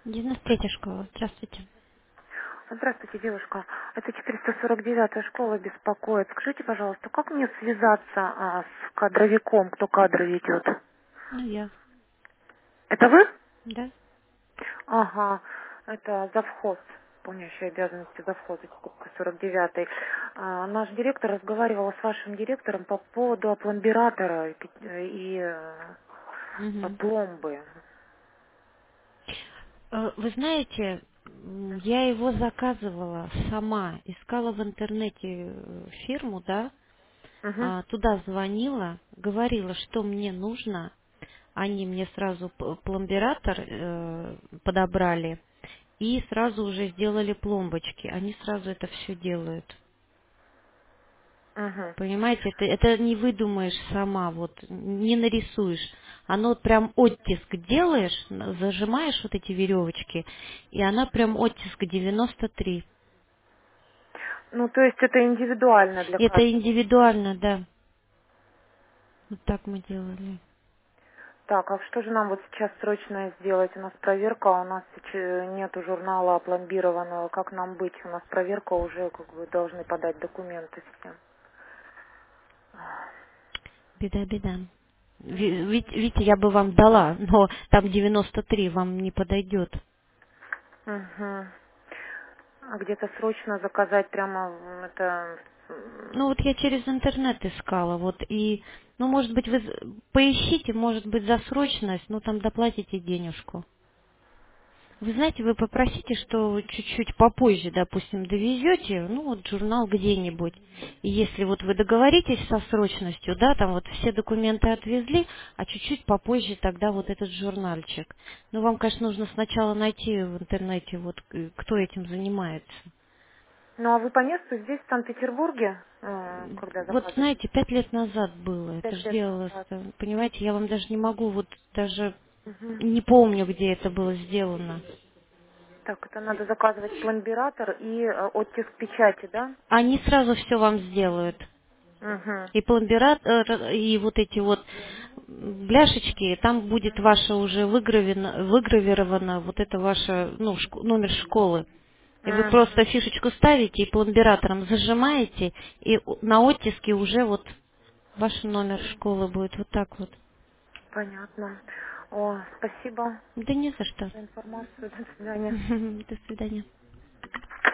93-я школа. Здравствуйте. Здравствуйте, девушка. Это 449-я школа беспокоит. Скажите, пожалуйста, как мне связаться с кадровиком, кто кадры ведет? Ну, я. Это вы? Да? Ага, это завхоз, исполняющий обязанности завхоза 449-й. Наш директор разговаривал с вашим директором по поводу опломбиратора и Мгм. пломбы. Вы знаете, я его заказывала сама. Искала в интернете фирму, да? Угу, Туда звонила, говорила, что мне нужно. Они мне сразу пломбиратор подобрали и сразу уже сделали пломбочки. Они сразу это все делают. угу. Понимаете, это не выдумаешь сама, вот не нарисуешь. Оно вот прям оттиск делаешь, зажимаешь вот эти веревочки, и она прям оттиск 93. Ну, то есть это индивидуально для Это каждого. индивидуально, да. Вот так мы делали. Так, а что же нам вот сейчас срочно сделать? У нас проверка, а у нас нету журнала опломбированного. Как нам быть? У нас проверка уже, как бы, должны подать документы все. Беда, беда. Мгм. Видите, я бы вам дала, но там 93 вам не подойдет. Мгм. А где-то срочно заказать прямо это... Ну вот я через интернет искала, вот и, ну может быть вы поищите, может быть за срочность, ну там доплатите денежку. Вы знаете, вы попросите, что чуть-чуть попозже, допустим, довезете, ну вот журнал где-нибудь. И если вот вы договоритесь со срочностью, да, там вот все документы отвезли, а чуть-чуть попозже тогда вот этот журнальчик. Ну вам, конечно, нужно сначала найти в интернете, вот кто этим занимается. Ну, а вы по месту здесь, в Санкт-Петербурге, когда Вот заказывали? знаете, 5 лет назад было, это 5 же лет делалось, назад. понимаете, я вам даже не могу, вот даже Мгм. не помню, где это было сделано. Так, это надо заказывать пломбиратор и оттиск печати, да? Они сразу все вам сделают. Угу. И пломбиратор, и вот эти вот бляшечки, там будет ваше уже выгравировано вот это ваше, ну, номер школы. И вы просто Угу. фишечку ставите и пломбиратором зажимаете, и на оттиске уже вот ваш номер школы будет вот так вот. Понятно. О, спасибо Да не за что. за информацию. До свидания. До свидания.